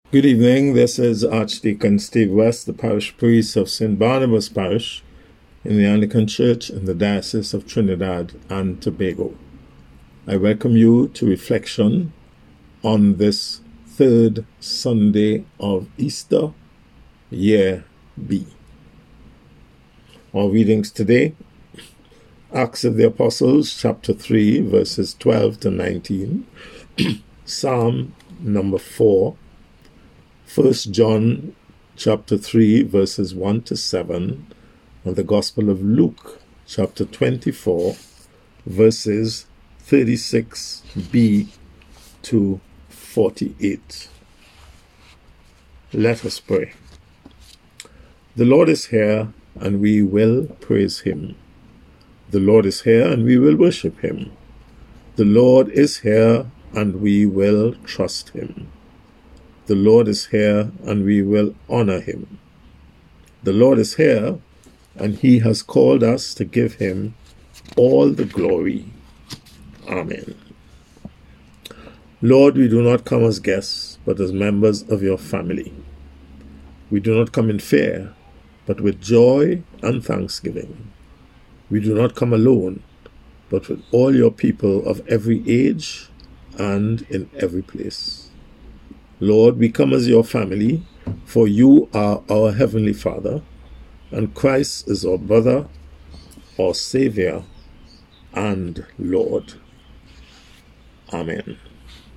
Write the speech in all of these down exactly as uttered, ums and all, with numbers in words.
Good evening. This is Archdeacon Steve West, the parish priest of Saint Barnabas Parish in the Anglican Church in the Diocese of Trinidad and Tobago. I welcome you to reflection on this third Sunday of Easter, Year B. Our readings today: Acts of the Apostles, chapter three, verses twelve to nineteen, Psalm number four, First John chapter three, verses one to seven, and the Gospel of Luke chapter twenty-four, verses thirty-six b to forty-eight. Let us pray. The Lord is here, and we will praise him. The Lord is here, and we will worship him. The Lord is here, and we will trust him. The Lord is here, and we will honor him. The Lord is here, and he has called us to give him all the glory. Amen. Lord, we do not come as guests, but as members of your family. We do not come in fear, but with joy and thanksgiving. We do not come alone, but with all your people of every age and in every place. Lord, we come as your family, for you are our Heavenly Father, and Christ is our brother, our Savior, and Lord. Amen.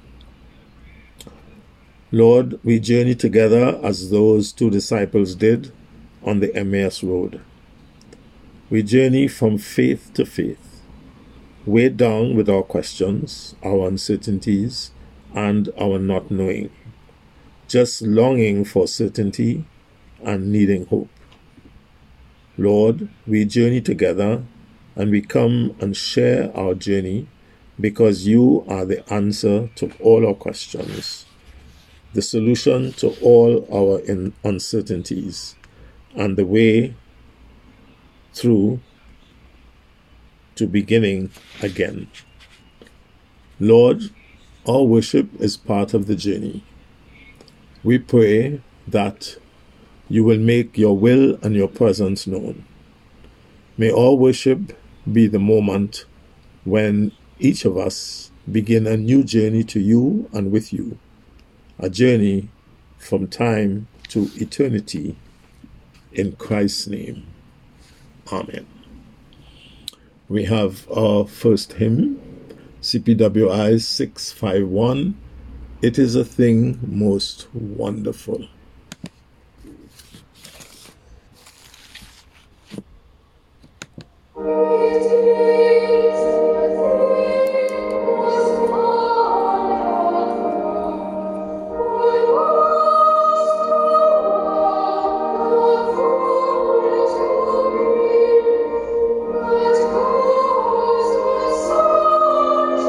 Lord, we journey together as those two disciples did on the Emmaus Road. We journey from faith to faith, weighed down with our questions, our uncertainties, and our not knowing, just longing for certainty and needing hope. Lord, we journey together, and we come and share our journey because you are the answer to all our questions, the solution to all our in- uncertainties, and the way through to beginning again. Lord, our worship is part of the journey. We pray that you will make your will and your presence known. May our worship be the moment when each of us begin a new journey to you and with you, a journey from time to eternity. In Christ's name, amen. We have our first hymn, C P W I six five one, It is a Thing Most Wonderful.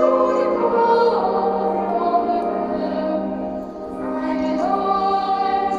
I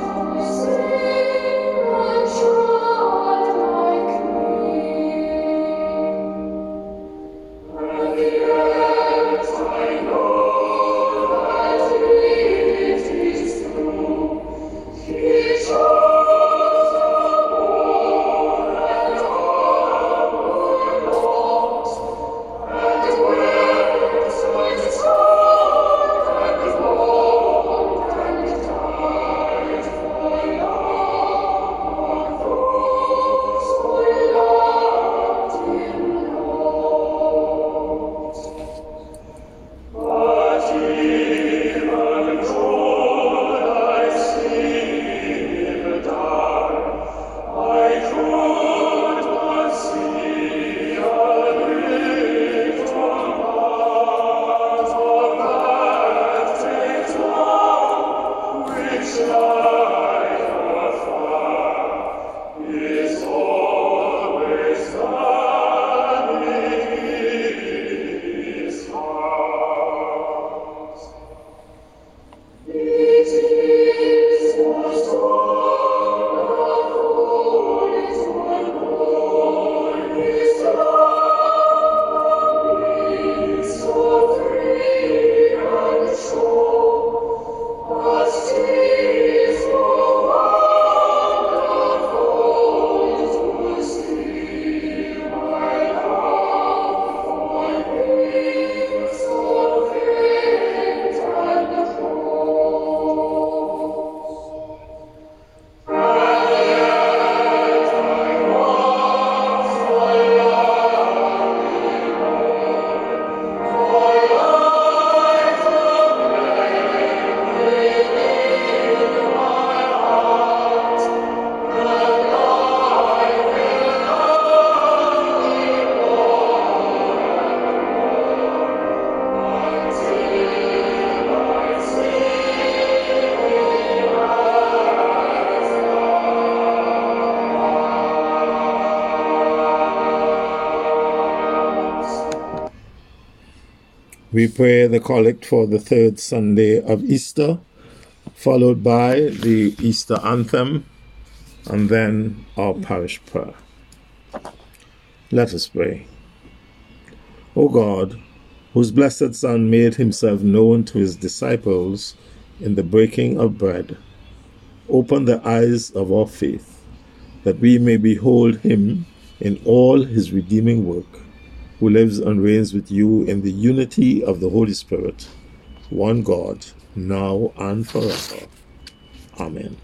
We pray the collect for the third Sunday of Easter, followed by the Easter anthem, and then our parish prayer. Let us pray. O God, whose blessed Son made himself known to his disciples in the breaking of bread, open the eyes of our faith, that we may behold him in all his redeeming work, who lives and reigns with you in the unity of the Holy Spirit, one God, now and forever. Amen.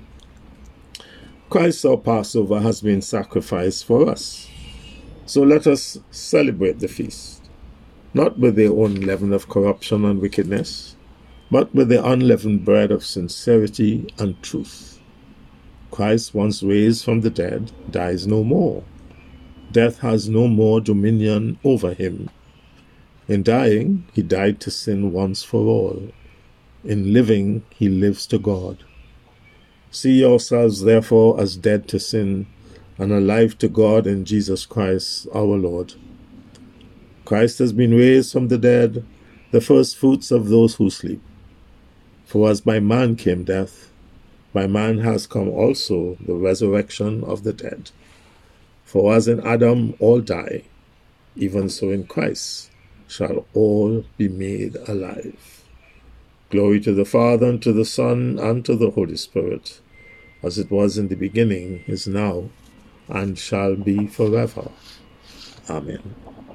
Christ our Passover has been sacrificed for us. So let us celebrate the feast, not with their own leaven of corruption and wickedness, but with the unleavened bread of sincerity and truth. Christ, once raised from the dead, dies no more. Death has no more dominion over him. In dying, he died to sin once for all. In living, he lives to God. See yourselves, therefore, as dead to sin and alive to God in Jesus Christ our Lord. Christ has been raised from the dead, the first fruits of those who sleep. For as by man came death, by man has come also the resurrection of the dead. For as in Adam all die, even so in Christ shall all be made alive. Glory to the Father, and to the Son, and to the Holy Spirit, as it was in the beginning, is now, and shall be forever. Amen.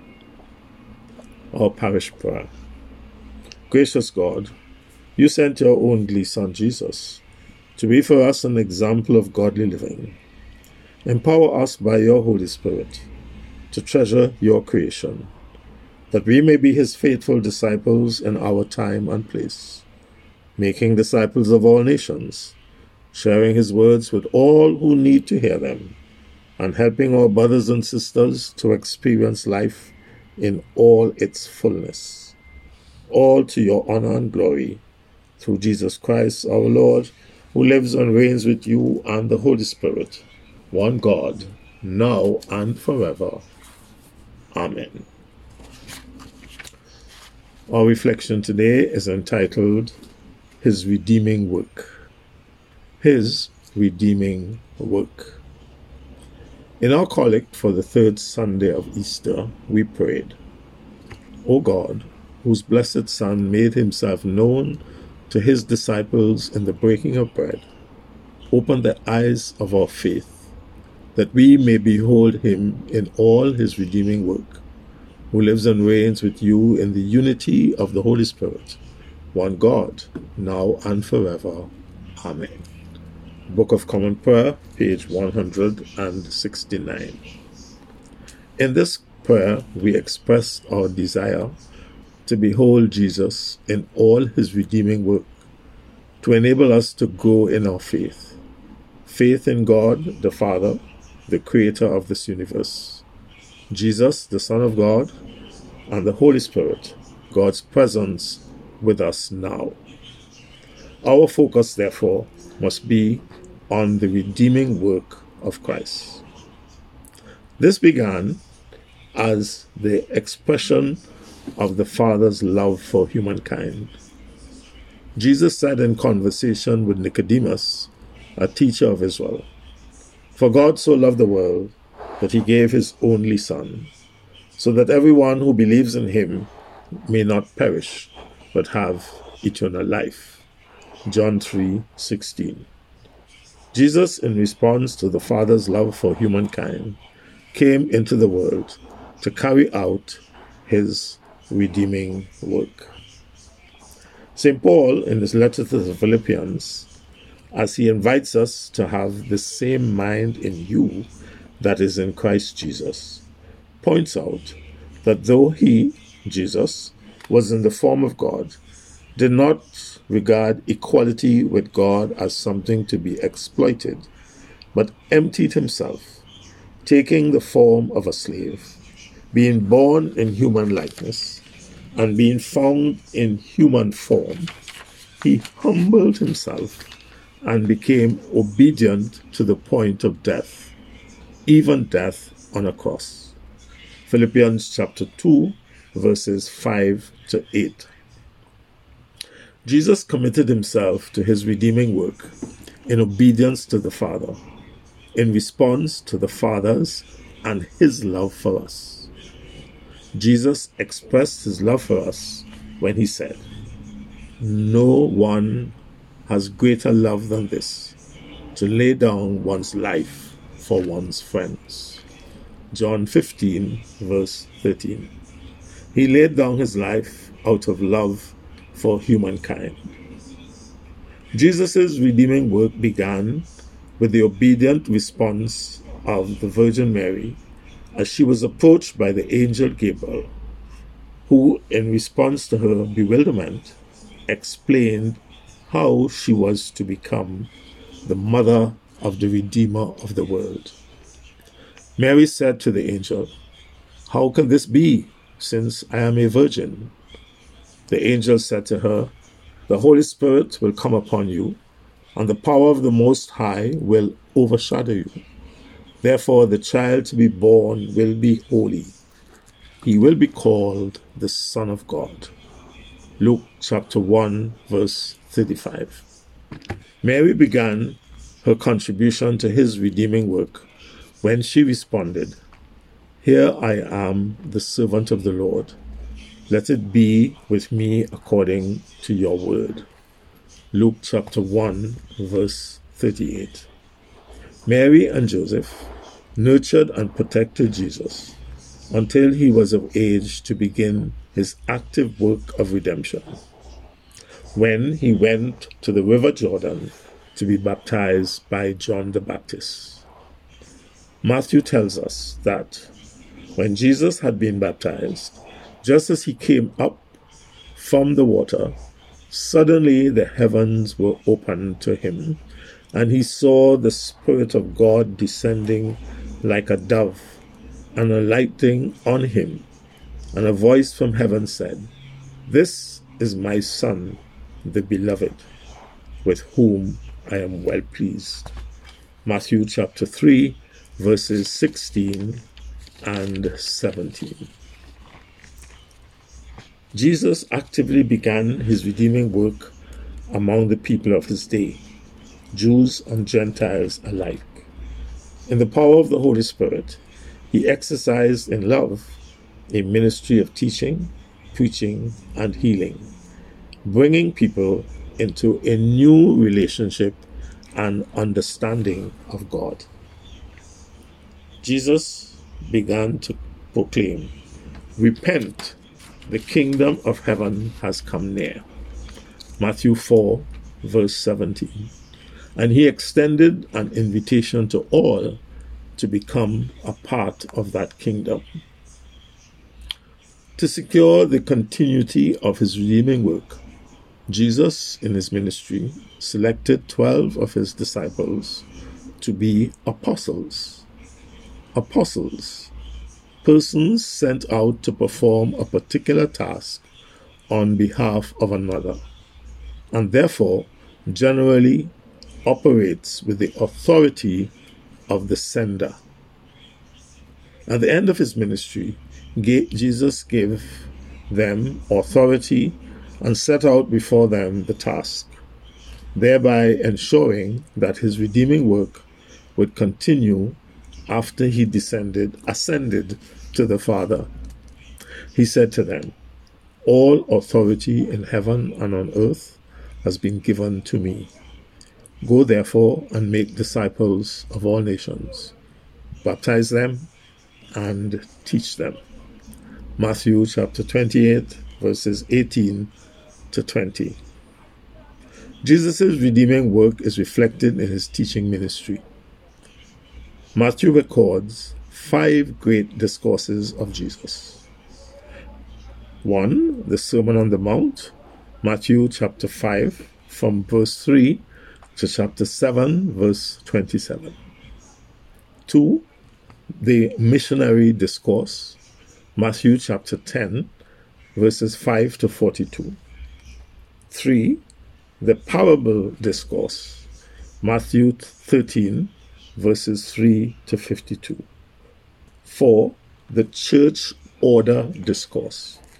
Our parish prayer. Gracious God, you sent your only Son, Jesus, to be for us an example of godly living. Empower us by your Holy Spirit to treasure your creation, that we may be his faithful disciples in our time and place, making disciples of all nations, sharing his words with all who need to hear them, and helping our brothers and sisters to experience life in all its fullness. All to your honor and glory, through Jesus Christ our Lord, who lives and reigns with you and the Holy Spirit, one God, now and forever. Amen. Our reflection today is entitled, His Redeeming Work. His Redeeming Work. In our collect for the third Sunday of Easter, we prayed, O God, whose blessed Son made himself known to his disciples in the breaking of bread, open the eyes of our faith, that we may behold him in all his redeeming work, who lives and reigns with you in the unity of the Holy Spirit, one God, now and forever. Amen. Book of Common Prayer, page one hundred sixty-nine. In this prayer, we express our desire to behold Jesus in all his redeeming work, to enable us to grow in our faith. Faith in God, the Father, the creator of this universe, Jesus, the Son of God, and the Holy Spirit, God's presence with us now. Our focus, therefore, must be on the redeeming work of Christ. This began as the expression of the Father's love for humankind. Jesus said in conversation with Nicodemus, a teacher of Israel, For God so loved the world that he gave his only Son, so that everyone who believes in him may not perish, but have eternal life. John three sixteen. Jesus, in response to the Father's love for humankind, came into the world to carry out his redeeming work. Saint Paul, in his letter to the Philippians, as he invites us to have the same mind in you that is in Christ Jesus, points out that though he, Jesus, was in the form of God, did not regard equality with God as something to be exploited, but emptied himself, taking the form of a slave, being born in human likeness, and being found in human form, he humbled himself and became obedient to the point of death, even death on a cross. Philippians chapter two, verses five to eight. Jesus committed himself to his redeeming work in obedience to the Father, in response to the Father's and his love for us. Jesus expressed his love for us when he said, "No one has greater love than this, to lay down one's life for one's friends." John fifteen, verse thirteen. He laid down his life out of love for humankind. Jesus' redeeming work began with the obedient response of the Virgin Mary as she was approached by the angel Gabriel, who, in response to her bewilderment, explained how she was to become the mother of the Redeemer of the world. Mary said to the angel, "How can this be, since I am a virgin?" The angel said to her, "The Holy Spirit will come upon you, and the power of the Most High will overshadow you. Therefore, the child to be born will be holy. He will be called the Son of God." Luke chapter one, verse thirty-five. Mary began her contribution to his redeeming work when she responded, "Here I am, the servant of the Lord. Let it be with me according to your word." Luke chapter one, verse thirty-eight. Mary and Joseph nurtured and protected Jesus until he was of age to begin his active work of redemption, when he went to the river Jordan to be baptized by John the Baptist. Matthew tells us that when Jesus had been baptized, just as he came up from the water, suddenly the heavens were opened to him, and he saw the Spirit of God descending like a dove and alighting on him. And a voice from heaven said, "This is my Son, the Beloved, with whom I am well pleased." Matthew chapter three, verses sixteen and seventeen. Jesus actively began his redeeming work among the people of his day, Jews and Gentiles alike. In the power of the Holy Spirit, he exercised in love a ministry of teaching, preaching, and healing, bringing people into a new relationship and understanding of God. Jesus began to proclaim, "Repent, the kingdom of heaven has come near." Matthew four, verse seventeen. And he extended an invitation to all to become a part of that kingdom. To secure the continuity of his redeeming work, Jesus, in his ministry, selected twelve of his disciples to be apostles. Apostles, persons sent out to perform a particular task on behalf of another, and therefore generally operates with the authority of the sender. At the end of his ministry, Jesus gave them authority and set out before them the task, thereby ensuring that his redeeming work would continue after he descended, ascended to the Father. He said to them, "All authority in heaven and on earth has been given to me. Go therefore and make disciples of all nations. Baptize them and teach them." Matthew chapter twenty-eight, verses eighteen to twenty. Jesus' redeeming work is reflected in his teaching ministry. Matthew records five great discourses of Jesus. One, the Sermon on the Mount, Matthew chapter five, from verse three to chapter seven, verse twenty-seven. Two, the missionary discourse, Matthew chapter ten, verses five to forty-two. Three, the parable discourse, Matthew thirteen, verses three to fifty-two. Four, the church order discourse,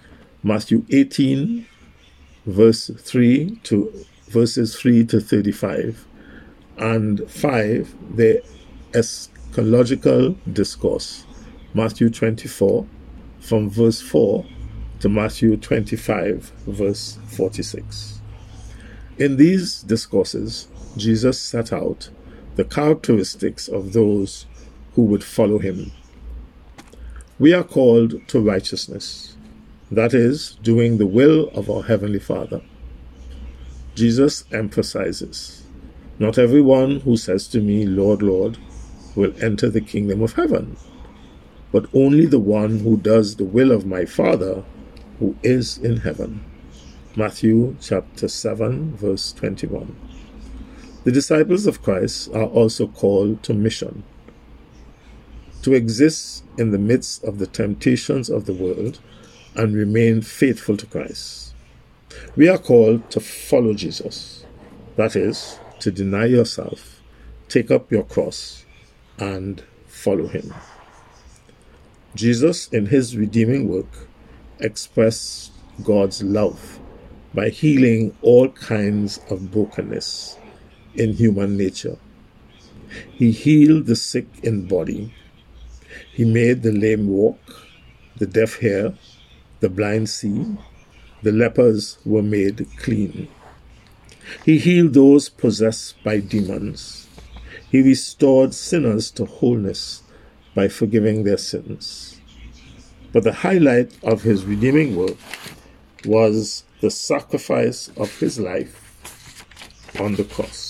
Matthew eighteen, verse three to verses three to thirty-five, and five, the eschatological discourse, Matthew twenty-four, from verse four to Matthew twenty-five, verse forty-six. In these discourses, Jesus set out the characteristics of those who would follow him. We are called to righteousness, that is, doing the will of our Heavenly Father. Jesus emphasizes, "Not everyone who says to me, 'Lord, Lord,' will enter the kingdom of heaven, but only the one who does the will of my Father who is in heaven." Matthew chapter seven, verse twenty-one. The disciples of Christ are also called to mission, to exist in the midst of the temptations of the world and remain faithful to Christ. We are called to follow Jesus, that is, to deny yourself, take up your cross, and follow him. Jesus, in his redeeming work, expressed God's love by healing all kinds of brokenness in human nature. He healed the sick in body. He made the lame walk, the deaf hear, the blind see, the lepers were made clean. He healed those possessed by demons. He restored sinners to wholeness by forgiving their sins. But the highlight of his redeeming work was the sacrifice of his life on the cross.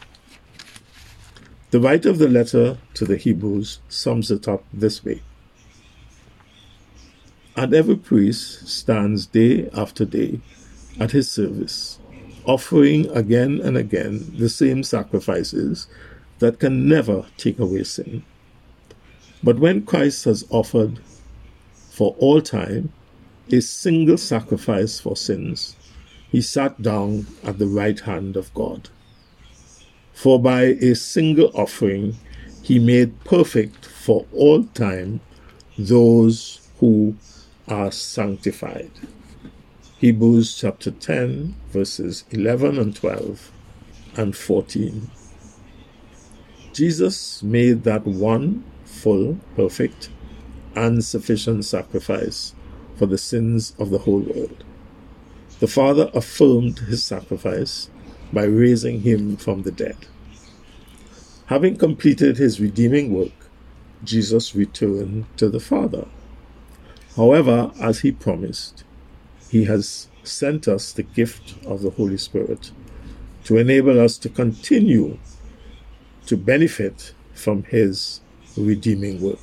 The writer of the letter to the Hebrews sums it up this way: "And every priest stands day after day at his service, offering again and again the same sacrifices that can never take away sin. But when Christ has offered for all time a single sacrifice for sins, he sat down at the right hand of God. For by a single offering he made perfect for all time those who are sanctified." Hebrews chapter ten, verses eleven and twelve and fourteen. Jesus made that one full, perfect, and sufficient sacrifice for the sins of the whole world. The Father affirmed his sacrifice by raising him from the dead. Having completed his redeeming work, Jesus returned to the Father. However, as he promised, he has sent us the gift of the Holy Spirit to enable us to continue to benefit from his redeeming work.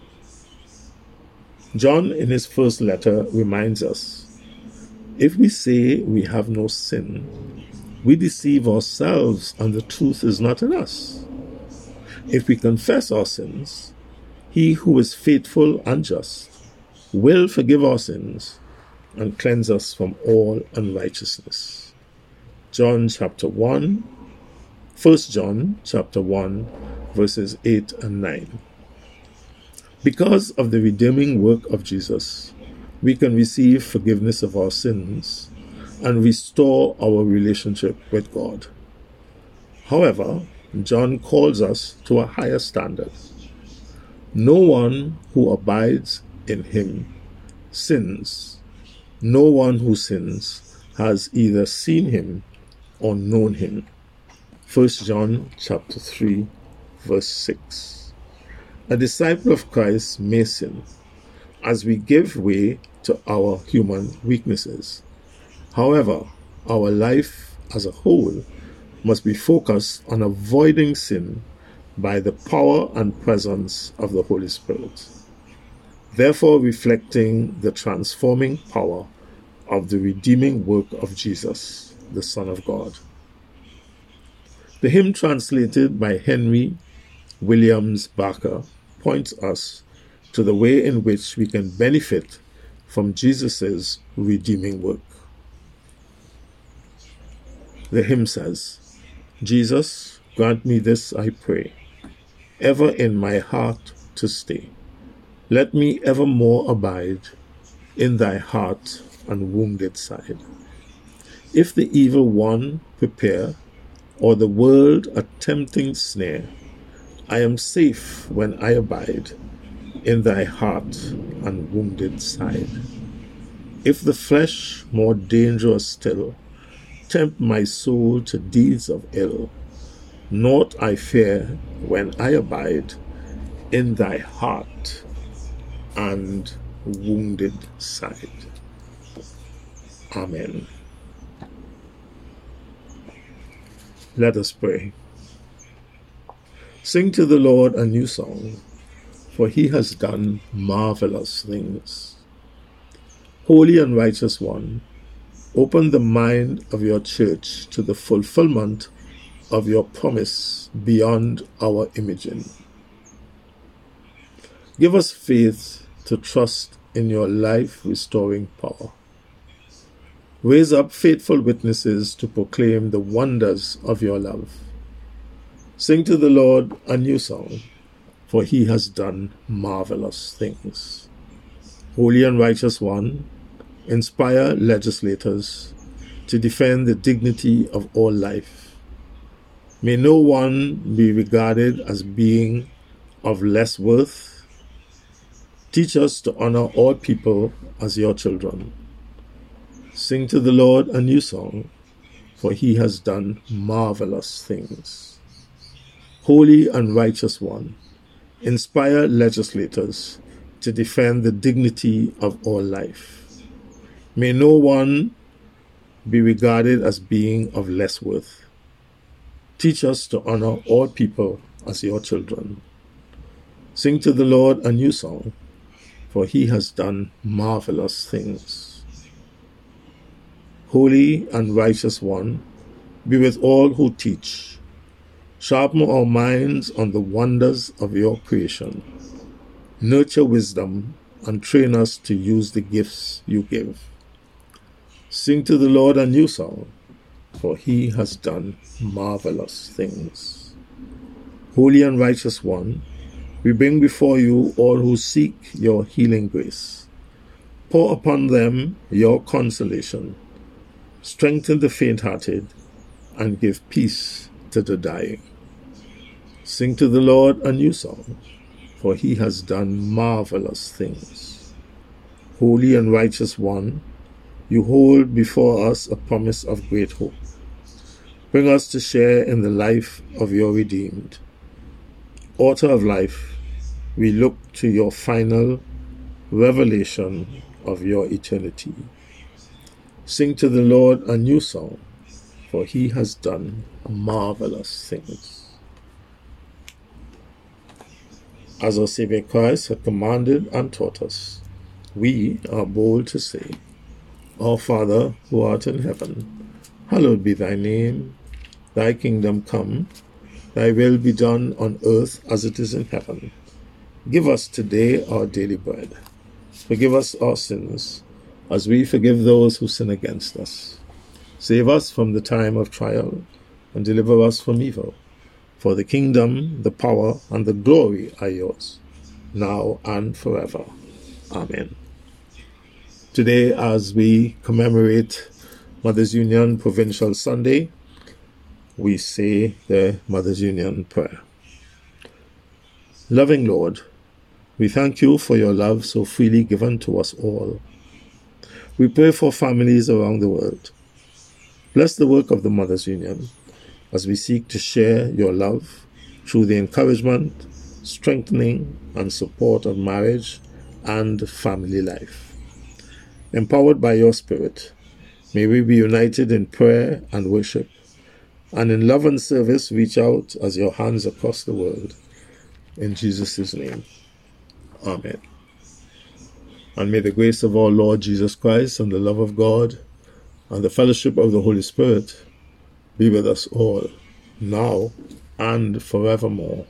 John, in his first letter, reminds us, "If we say we have no sin, we deceive ourselves and the truth is not in us. If we confess our sins, he who is faithful and just will forgive our sins and cleanse us from all unrighteousness." John chapter one, First John chapter one, verses eight and nine. Because of the redeeming work of Jesus, we can receive forgiveness of our sins and restore our relationship with God. However, John calls us to a higher standard. No one who abides in him sins. No one who sins has either seen him or known him. First John chapter three, verse six. A disciple of Christ may sin as we give way to our human weaknesses. However, our life as a whole must be focused on avoiding sin by the power and presence of the Holy Spirit, therefore reflecting the transforming power of the redeeming work of Jesus, the Son of God. The hymn translated by Henry Williams Barker points us to the way in which we can benefit from Jesus' redeeming work. The hymn says, "Jesus, grant me this, I pray, ever in my heart to stay. Let me evermore abide in thy heart and wounded side. If the evil one prepare, or the world a tempting snare, I am safe when I abide in thy heart and wounded side. If the flesh, more dangerous still, tempt my soul to deeds of ill, naught I fear when I abide in thy heart and wounded side. Amen. Let us pray. Sing to the Lord a new song, for he has done marvelous things. Holy and righteous one, open the mind of your church to the fulfillment of your promise beyond our imaging. Give us faith to trust in your life-restoring power. Raise up faithful witnesses to proclaim the wonders of your love. Sing to the Lord a new song, for he has done marvelous things. Holy and righteous one, inspire legislators to defend the dignity of all life. May no one be regarded as being of less worth. Teach us to honor all people as your children. Sing to the Lord a new song, for he has done marvelous things. Holy and righteous one, inspire legislators to defend the dignity of all life. May no one be regarded as being of less worth. Teach us to honor all people as your children. Sing to the Lord a new song, for he has done marvelous things. Holy and righteous one, be with all who teach. Sharpen our minds on the wonders of your creation. Nurture wisdom and train us to use the gifts you give. Sing to the Lord a new song, for he has done marvelous things. Holy and righteous one, we bring before you all who seek your healing grace. Pour upon them your consolation. Strengthen the faint-hearted and give peace to the dying. Sing to the Lord a new song, for he has done marvelous things. Holy and righteous one, you hold before us a promise of great hope. Bring us to share in the life of your redeemed. Author of life, we look to your final revelation of your eternity. Sing to the Lord a new song, for he has done marvelous things. As our Savior Christ had commanded and taught us, we are bold to say, Our Father, who art in heaven, hallowed be thy name. Thy kingdom come, thy will be done on earth as it is in heaven. Give us today our daily bread. Forgive us our sins, as we forgive those who sin against us. Save us from the time of trial, and deliver us from evil. For the kingdom, the power, and the glory are yours, now and forever. Amen. Today, as we commemorate Mothers Union Provincial Sunday, we say the Mothers Union prayer. Loving Lord, we thank you for your love so freely given to us all. We pray for families around the world. Bless the work of the Mothers Union as we seek to share your love through the encouragement, strengthening, and support of marriage and family life. Empowered by your Spirit, may we be united in prayer and worship, and in love and service reach out as your hands across the world. In Jesus' name, Amen. And may the grace of our Lord Jesus Christ and the love of God and the fellowship of the Holy Spirit be with us all, now and forevermore.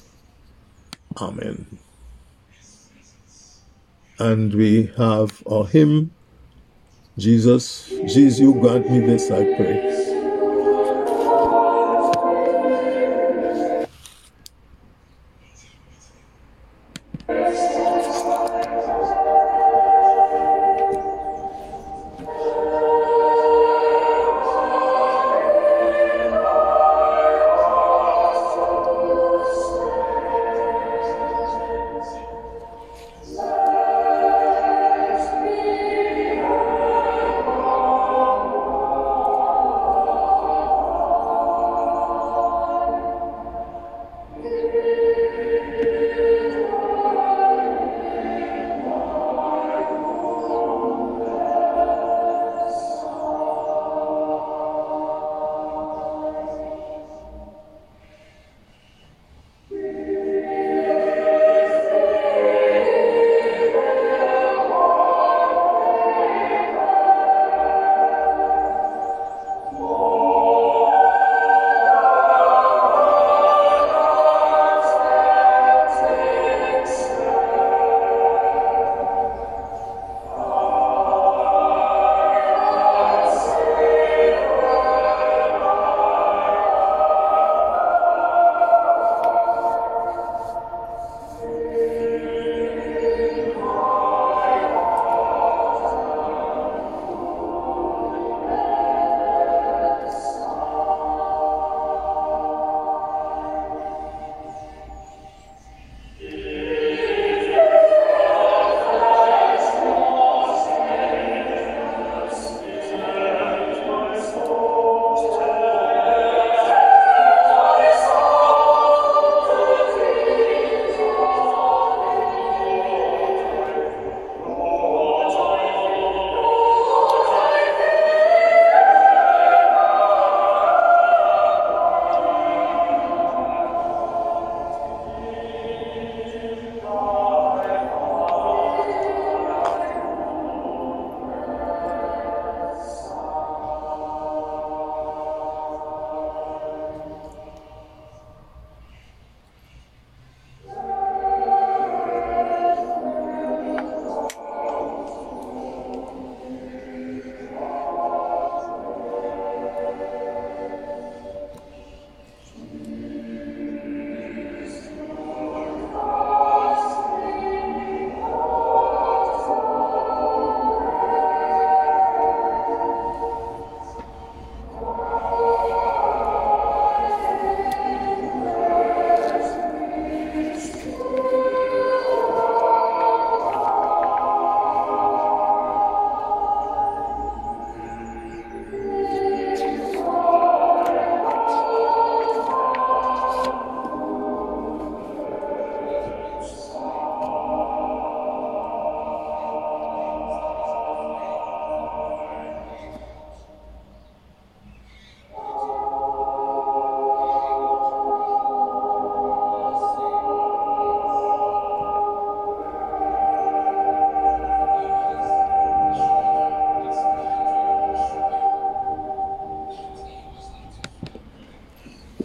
Amen. And we have our hymn, Jesus, Jesus, you grant me this, I pray.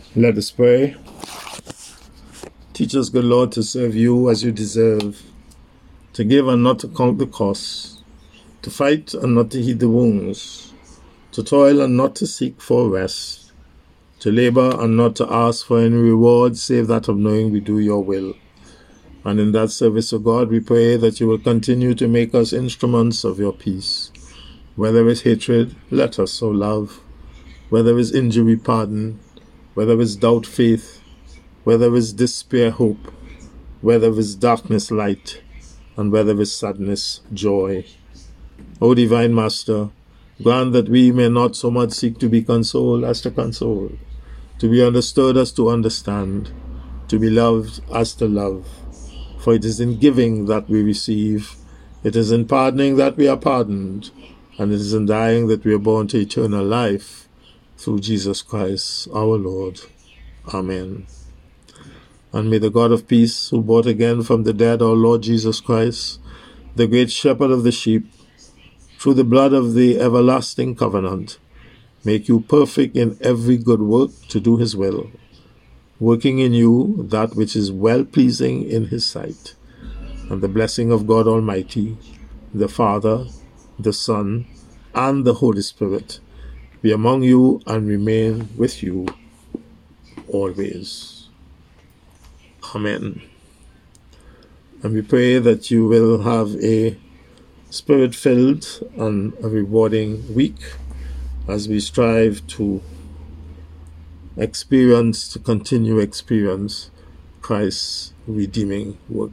Let us pray. Teach us, good Lord, to serve you as you deserve, to give and not to count the cost, to fight and not to heed the wounds, to toil and not to seek for rest, to labor and not to ask for any reward save that of knowing we do your will. And in that service, O God, we pray that you will continue to make us instruments of your peace. Whether it's hatred, let us so love. Whether it's injury, pardon. Whether it's doubt, faith. Whether it's despair, hope. Whether it's darkness, light. And whether it's sadness, joy. O Divine Master, grant that we may not so much seek to be consoled as to console, to be understood as to understand, to be loved as to love. For it is in giving that we receive, it is in pardoning that we are pardoned, and it is in dying that we are born to eternal life, through Jesus Christ our Lord. Amen. And may the God of peace, who brought again from the dead our Lord Jesus Christ, the great shepherd of the sheep, through the blood of the everlasting covenant, make you perfect in every good work to do his will, working in you that which is well-pleasing in his sight. And the blessing of God Almighty, the Father, the Son, and the Holy Spirit be among you and remain with you always. Amen. And we pray that you will have a spirit-filled and a rewarding week as we strive to experience, to continue experience Christ's redeeming work.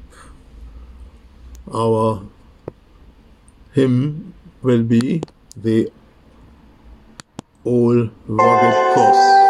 Our hymn will be the Old Rugged Cross.